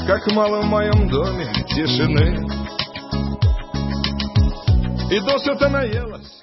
как мало в моем доме тишины. И досыта наелась